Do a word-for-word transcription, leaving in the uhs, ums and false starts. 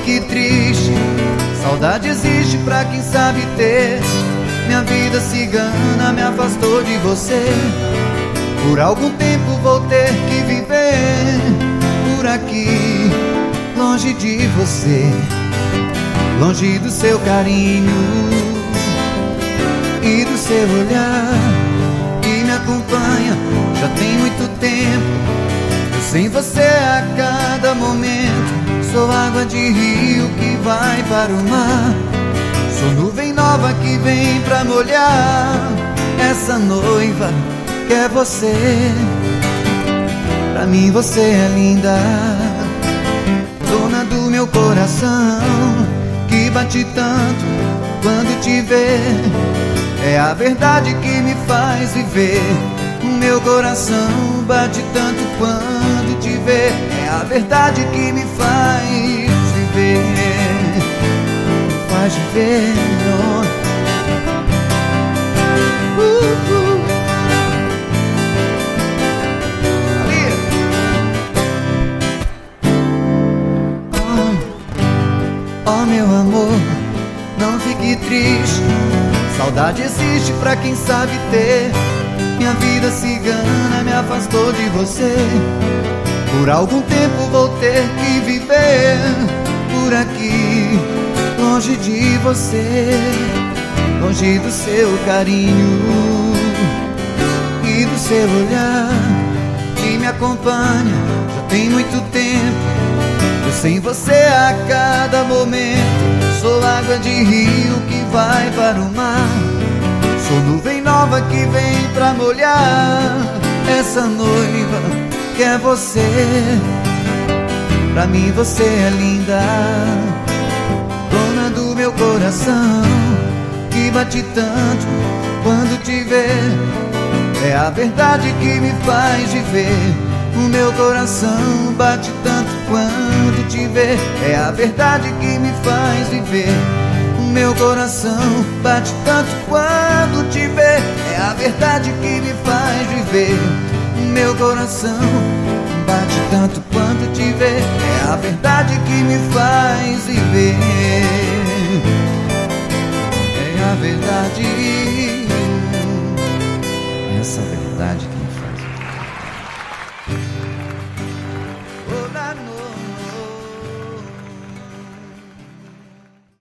fique triste, saudade existe pra quem sabe ter. Minha vida cigana me afastou de você. Por algum tempo vou ter que viver por aqui, longe de você, longe do seu carinho e do seu olhar que me acompanha já tem muito tempo. Eu sem você a cada momento. Sou água de rio que vai para o mar. Sou nuvem nova que vem pra molhar essa noiva que é você. Pra mim você é linda, dona do meu coração, que bate tanto quando te vê. É a verdade que me faz viver. O meu coração bate tanto quando te vê. É a verdade que me faz viver, faz viver. Oh. Uh, uh. Oh, oh meu amor, não fique triste, saudade existe pra quem sabe ter. Minha vida cigana me afastou de você. Por algum tempo vou ter que viver por aqui, longe de você, longe do seu carinho e do seu olhar que me acompanha já tem muito tempo. Eu sem você a cada momento. Sou água de rio que vai para o mar. Sou nuvem nova que vem pra molhar essa noiva que é você. Pra mim você é linda, dona do meu coração, que bate tanto quando te vê. É a verdade que me faz viver. O meu coração bate tanto quando te vê. É a verdade que me faz viver. O meu coração bate tanto quando te vê. É a verdade que me faz viver. O meu coração bate tanto quando te vê. É a verdade que me faz viver.